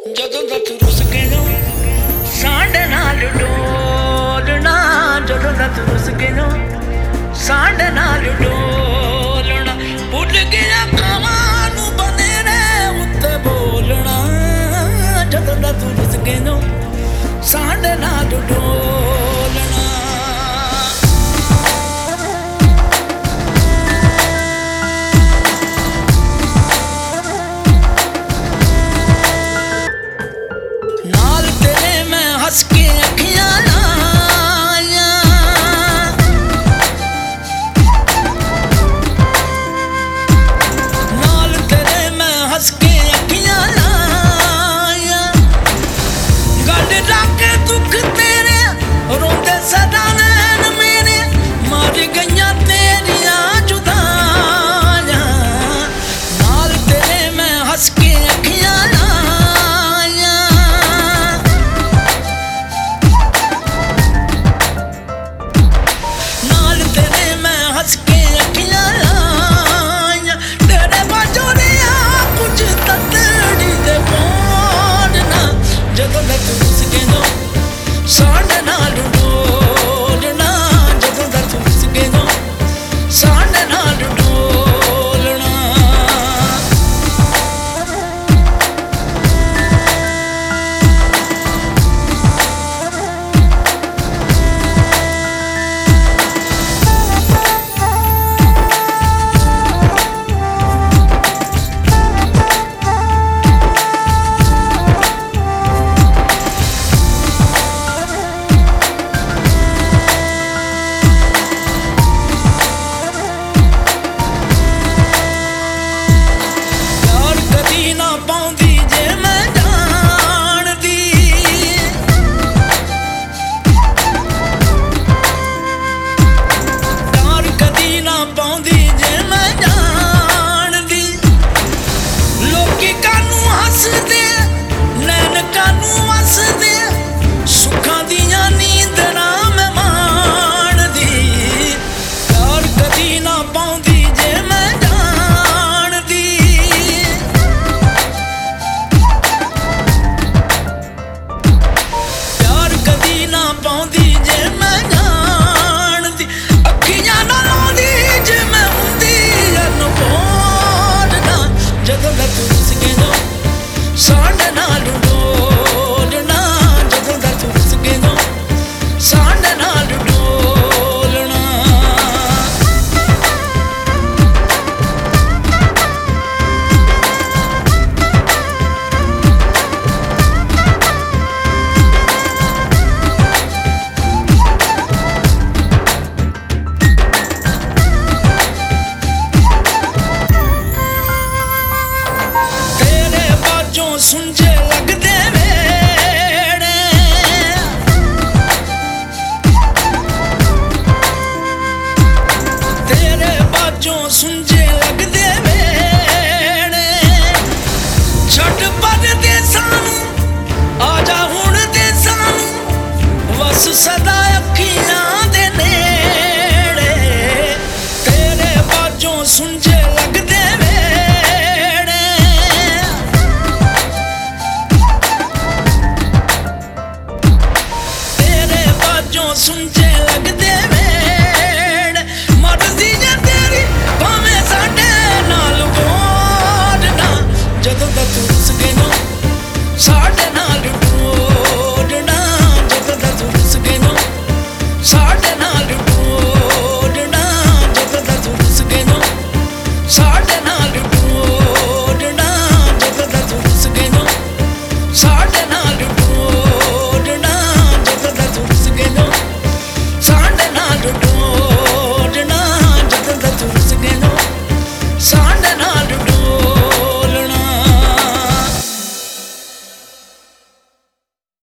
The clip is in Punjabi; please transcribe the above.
ਜਦੋਂ ਦਾ ਤੂੰ ਰੁੱਸ ਗਿਆ ਸਾਡੇ ਨਾਲ ਡੋਲਣਾ, ਜਦੋਂ ਦਾ ਤੂੰ ਰੁੱਸ ਗਿਆ ਸਾਡੇ ਨਾਲ ਡੋਲਣਾ, ਭੁੱਲ ਗਿਆ ਕਾਵਾਂ ਨੂੰ ਬਨੇਰੇ ਉੱਤੇ ਬੋਲਣਾ, ਜਦੋਂ ਦਾ ਤੂੰ ਰੁੱਸ ਗਿਆ ਸਾਡੇ ਨਾਲ ਡੋਲਣਾ। ਨਾਲ ਤੇਰੇ ਮੈਂ ਹੱਸ ਕੇ ਅੱਖੀਆਂ ਲਾਈਆਂ, ਨਾਲ ਤੇਰੇ ਮੈਂ ਹੱਸ ਕੇ ਅੱਖੀਆਂ ਲਾਈਆਂ, ਗੱਲ ਰੱਖ ਕੇ ਦੁੱਖ ਤੇਰੇ ਰੋਂਦੇ ਸਦਾ ਨੈਣ ਮੇਰੇ, ਮਰ ਗਈਆਂ ਤੇਰੀਆਂ ਜੁਦਾਈਆਂ, ਨਾਲ ਤੇਰੇ ਮੈਂ ਹੱਸ ਕੇ ਅੱਖੀਆਂ ਹੱਸ ਕੇ ਅੱਖੀਆਂ ਲਾਈਆਂ, ਤੇਰੇ ਬਾਝੋਂ ਦੀਆਂ ਕੁਝ ਤੱਤੜੀ ਦੇ ਪੌੜਨਾ, ਜਦੋਂ ਦਾ ਤੂੰ ਰੁੱਸ ਗਿਆ ਸਾਡੇ ਨਾਲ ਡੋਲਣਾ, ਜਦੋਂ ਦਾ ਤੂੰ ਰੁੱਸ ਗਿਆ ਸਾਡੇ ਨਾਲ ਡੋਲਣਾ। ਸੁੱਖਾਂ ਦੀਆਂ ਨੀਂਦਰਾਂ ਮੈਂ ਮਾਣਦੀ, ਪਿਆਰ ਕਦੀ ਨਾ ਪਾਉਂਦੀ ਜੇ ਮੈਂ ਜਾਣਦੀ, ਪਿਆਰ ਕਦੀ ਨਾ ਪਾਉਂਦੀ ਜੇ ਮੈਂ ਜਾਣਦੀ, ਅੱਖੀਆਂ ਨਾ ਲਾਉਂਦੀ ਜੇ ਮੈਂ ਹੁੰਦੀ ਅਨਪੋੜਨਾ, ਜਦੋਂ ਦਾ ਤੂੰ ਰੁੱਸ ਗਿਆ ਸਾਡੇ ਨਾਲ ਡੋਲਣਾ, ਜਦੋਂ ਦਾ ਤੂੰ ਰੁੱਸ ਗਿਆ ਸਾਡੇ ਨਾਲ ਡੋਲਣਾ। ਤੇਰੇ ਬਾਝੋਂ ਸੁਣ